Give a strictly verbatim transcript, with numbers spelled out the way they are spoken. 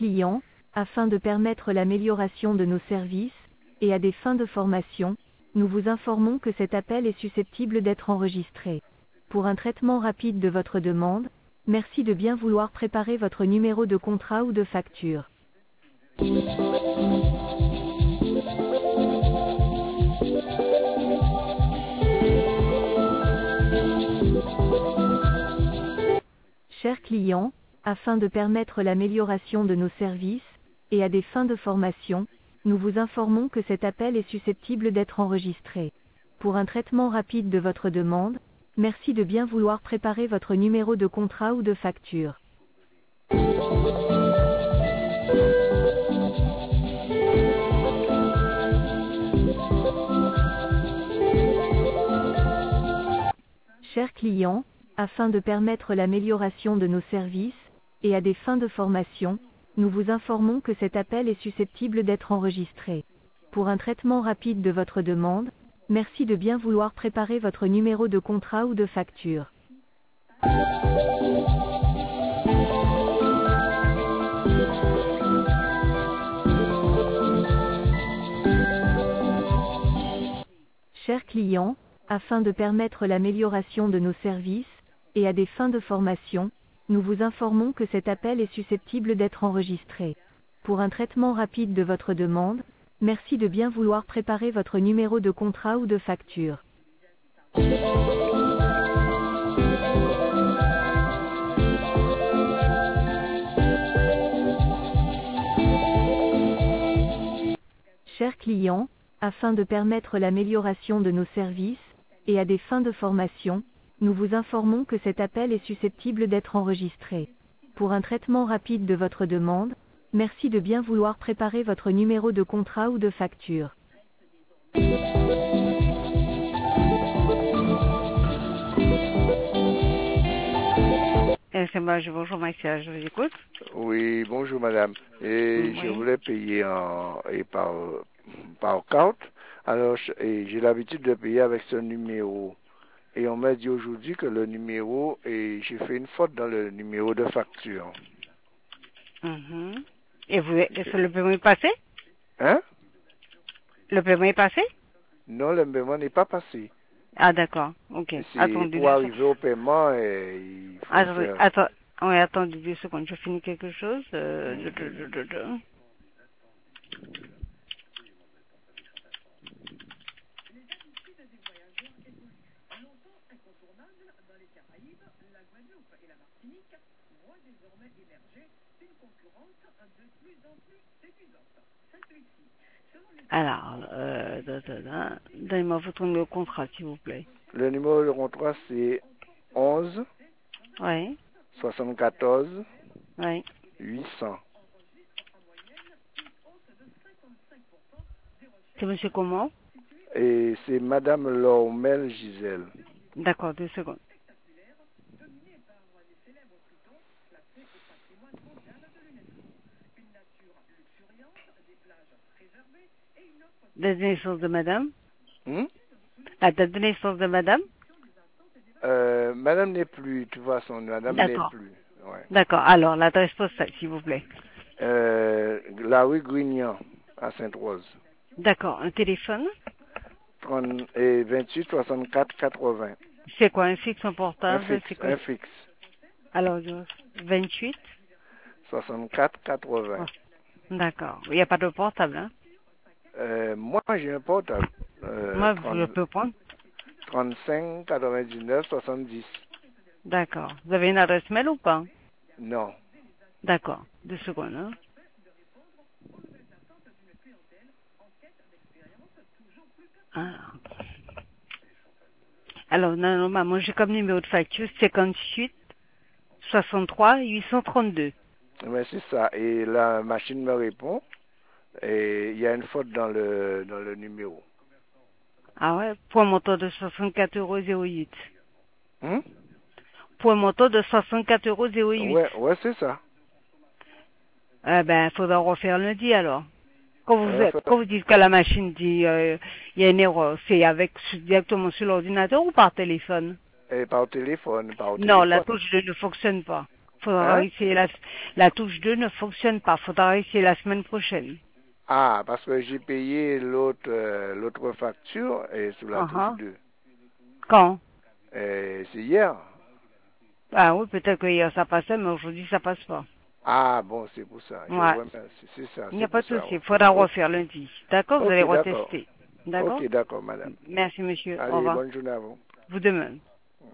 client, afin de permettre l'amélioration de nos services, et à des fins de formation, nous vous informons que cet appel est susceptible d'être enregistré. Pour un traitement rapide de votre demande, merci de bien vouloir préparer votre numéro de contrat ou de facture. Chers clients, afin de permettre l'amélioration de nos services, et à des fins de formation, nous vous informons que cet appel est susceptible d'être enregistré. Pour un traitement rapide de votre demande, merci de bien vouloir préparer votre numéro de contrat ou de facture. Chers clients, afin de permettre l'amélioration de nos services, et à des fins de formation, nous vous informons que cet appel est susceptible d'être enregistré. Pour un traitement rapide de votre demande, merci de bien vouloir préparer votre numéro de contrat ou de facture. Chers clients, afin de permettre l'amélioration de nos services, et à des fins de formation, nous vous informons que cet appel est susceptible d'être enregistré. Pour un traitement rapide de votre demande, merci de bien vouloir préparer votre numéro de contrat ou de facture. Chers clients, afin de permettre l'amélioration de nos services, et à des fins de formation, nous vous informons que cet appel est susceptible d'être enregistré. Pour un traitement rapide de votre demande, merci de bien vouloir préparer votre numéro de contrat ou de facture. Eh, c'est moi, je- bonjour Maxia, je vous écoute. Oui, bonjour madame. Et Oui. je voulais payer en, et par, par carte. Alors, je- et j'ai l'habitude de payer avec ce numéro. Et on m'a dit aujourd'hui que le numéro, et j'ai fait une faute dans le numéro de facture. Mhm. Et vous, est-ce que le paiement est passé? Hein? Le paiement est passé? Non, le paiement n'est pas passé. Ah d'accord, ok. C'est Attendez pour deux arriver au paiement, et il faut Attendez, faire... attends, oui, attendez deux secondes, je finis quelque chose. Euh, de- de- de- de- de. Alors, euh, da, da, da. Donnez-moi votre numéro de contrat, s'il vous plaît. Le numéro de contrat, c'est onze Oui, soixante-quatorze oui. huit cents. C'est monsieur comment? Et c'est madame Lormel Gisèle. D'accord, deux secondes. Date de naissance de madame? Hmm? La date de naissance de madame? Euh, madame n'est plus, tu vois, son madame n'est D'accord. plus. Ouais. D'accord, alors l'adresse postale, s'il vous plaît. Euh, la rue Grignan, à Sainte-Rose. D'accord, un téléphone? trente et vingt-huit soixante-quatre quatre-vingts. C'est quoi, un fixe, un Un portable? C'est fixe, quoi? un fixe. Alors, vingt-huit? soixante-quatre quatre-vingts. Oh, d'accord, il n'y a pas de portable, hein? Euh, moi, j'ai un portable. Euh, Moi, trente je peux prendre? trente-cinq quatre-vingt-dix-neuf soixante-dix. D'accord. Vous avez une adresse mail ou pas? Non. D'accord, deux secondes, hein? Alors, Alors non, non, maman, j'ai comme numéro de facture cinquante-huit soixante-trois huit cent trente-deux. Mais c'est ça. Et la machine me répond. Et il y a une faute dans le, dans le numéro. Ah ouais, pour un montant de soixante-quatre euros zéro huit. Hmm? Pour un montant de soixante-quatre euros zéro huit. Ouais, ouais, c'est ça. Eh ben, faudra refaire lundi alors. Quand vous, Ouais, fait- quand vous dites que la machine dit il euh, y a une erreur, c'est avec directement sur l'ordinateur ou par téléphone? Et par téléphone, par Non, la téléphone. touche ne fonctionne pas. Faudra Hein? essayer la, la touche deux ne fonctionne pas. Faudra essayer la semaine prochaine. Ah, parce que j'ai payé l'autre euh, l'autre facture et sous la Uh touche -huh. deux. Quand? Et c'est hier. Ah oui, peut-être que hier ça passait, mais aujourd'hui ça passe pas. Ah bon, c'est pour ça. Je Ouais. vous remercie. C'est ça, Il n'y c'est a pas pour de ça. souci. Ouais. Il faudra Ok, refaire lundi. D'accord? Vous allez ok, d'accord. retester. D'accord? Ok, d'accord, madame. Merci, monsieur. Au Allez, revoir. bonne journée à vous. Vous de même.